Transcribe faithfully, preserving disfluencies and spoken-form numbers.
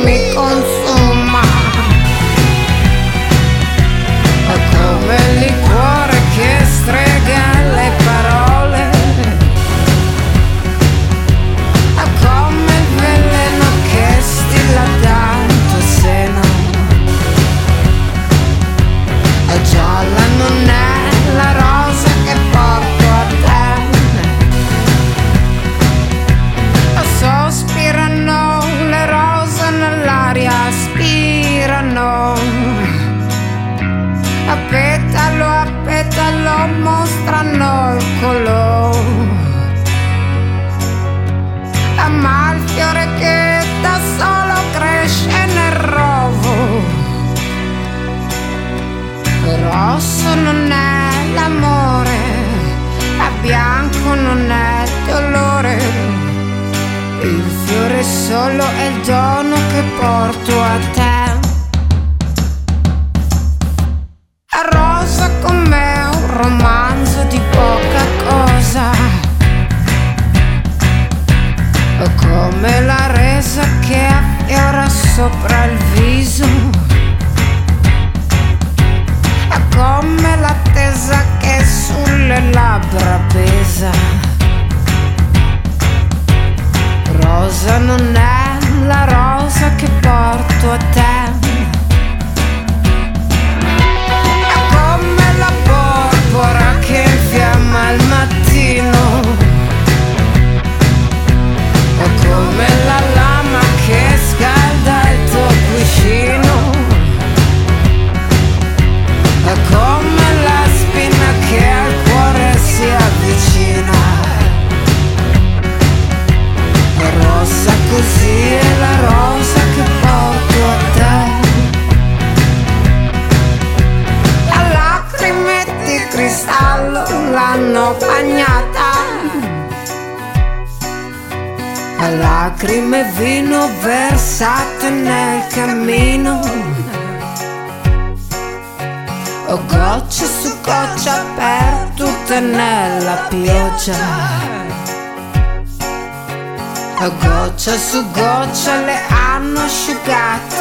mi consuma. È come il liquore che strega le parole, è come il veleno che stilla tanto seno. È gialla, non è la rosa che porto a te. Sospirano le rose nell'aria, aspirano. A petalo a petalo mostrano il colore. Ma il fiore che da solo cresce nel rovo. Rosso non è l'amore, a bianco non è dolore. Il fiore solo è il dono che porto a te. A rosa con me è un romanzo di poca cosa, come la resa che affiora sopra il viso, è come l'attesa che sulle labbra pesa. Rosa non è la rosa che porto a te. È come la porpora che infiamma il mattino, è come la lama che scalda il tuo cuscino, è come la spina che al cuore si avvicina. È rossa così, è la rosa che porto a te. La lacrime di cristallo l'hanno bagnata, a lacrime e vino versate nel cammino. O goccia su goccia perdute nella pioggia, a goccia su goccia le hanno asciugate